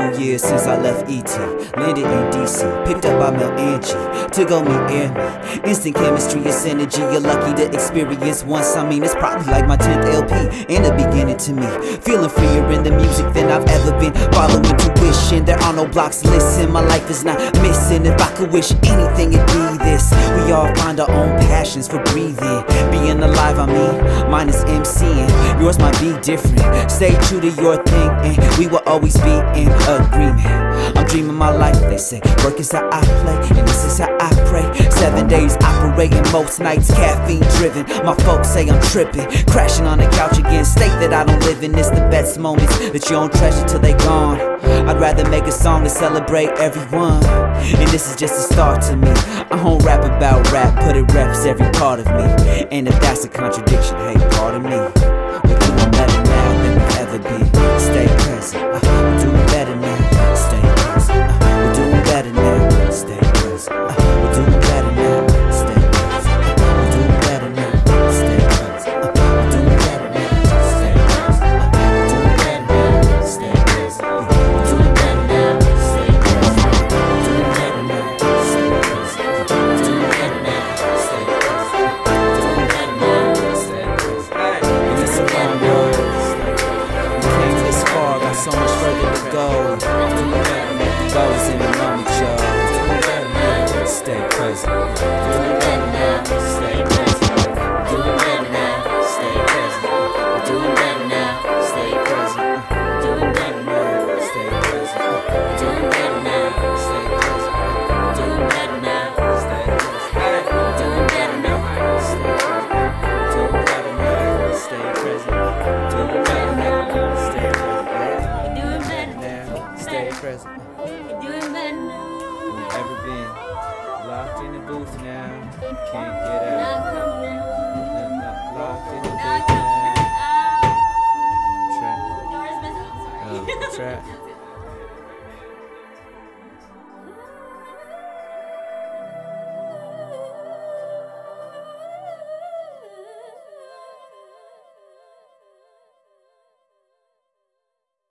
2 years since I left ET, landed in DC, picked up by Mel Angie to go meet Airman. Instant chemistry is synergy, you're lucky to experience once. I mean, it's probably like my 10th LP and the beginning to me. Feeling freer in the music than I've ever been. Following tuition, there are no blocks. Listen, my life is not missing. If I could wish anything, it'd be this. We all find our own passions for breathing. Being alive, I mean, mine is MCing. Yours might be different. Stay true to your thing, and we will always be in agreement. I'm dreaming my life, they say. Work is how I play, and this is how I pray. 7 days operating, most nights caffeine driven. My folks say I'm tripping, crashing on the couch again. State that I don't live in. It's the best moments that you don't treasure till they gone. I'd rather make a song to celebrate everyone, and this is just a start to me. I don't rap about rap, but it reps every part of me. And if that's a contradiction, hey, pardon me. We're doing better now than we've ever been. Stay present, we're doing better now. Stay present, we're doing better now. Stay present, we're doing better now. Stay present, we're doing better now. Stay present, we're doing better now. Stay present, we're doing better now. Stay present, we're doing better now. Stay present, we're doing better now. Stay present, we're doing better now. Stay present, we're doing better now. Stay present. And it's a long road. We came this far, got so much further to go. The goal is in the moment, y'all. Stay present. Doing better now. Stay present. Doing better now. Stay present. Doing better now. Stay present. Doing better now. Stay present. Doing better now. Stay present. Doing better now. Stay present. Doing better now. Stay present. Doing better now. Stay present. Doing better now. Stay present. Doing better Now, stay present. Doing better now. Ever been locked in the booth now? Can't get out. Now come now. Locked in the Now booth come now. now. Trap. Doors missing. Trap.